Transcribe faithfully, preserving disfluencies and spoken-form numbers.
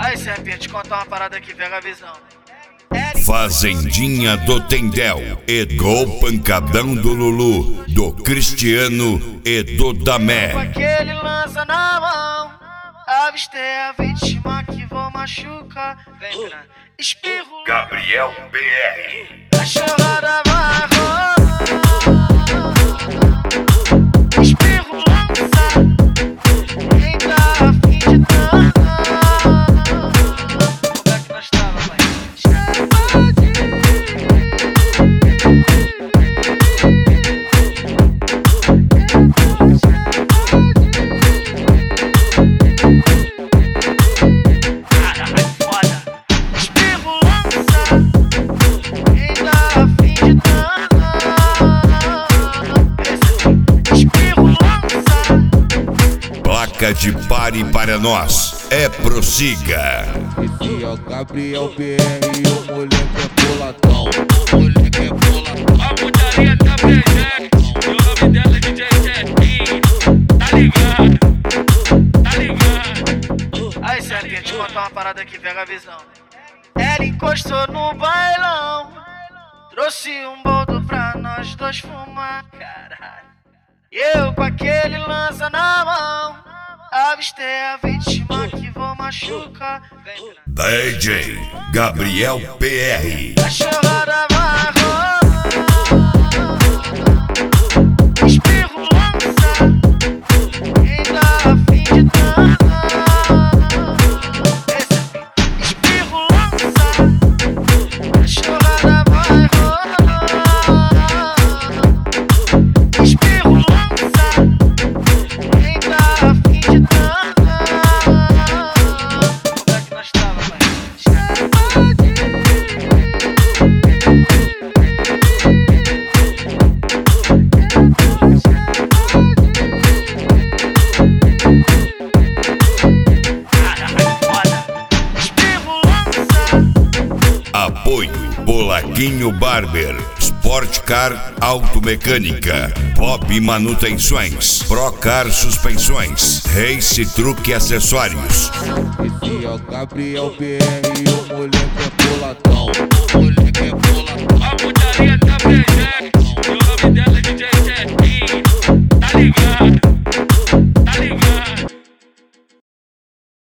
Aí, serpente, conta uma parada aqui, pega a visão. Fazendinha do Tendel e do Pancadão do Lulu, do Cristiano e do Damé. Com aquele lança na mão, avistei a vítima que vou machucar. Vem, grana, espirro. Gabriel P R. A chorada vai rolar. Espirro lança, quem tá afim de dançar. Como é que nós tava, pai? Placa de pare para nós, é Prossiga. Esse é o Gabriel P R e o moleque é boladão. O moleque é boladão. A putaria tá presente, e o nome dela é D J Zetinho. Tá ligado? Tá ligado? Aí, serpente, conta uma parada aqui, pega a visão. Ela encostou no bailão, trouxe um boldo pra nós dois fumar. Caralho. E eu com aquele lança na mão, avistei a vítima que vou machucar. Vem, D J Gabriel P R. a chorada vai rolar. Espirro lança, quem tá afim de dançar. Espirro lança, a chorada vai rolar. Espirro lança, quem tá afim de dançar. Como é que nós tava, pai? Apoio Bolaquinho Barber, Sport Car Automecânica, Bob Manutenções, Procar Suspensões, Race Truque Acessórios. Esse é o Gabriel P R e o moleque é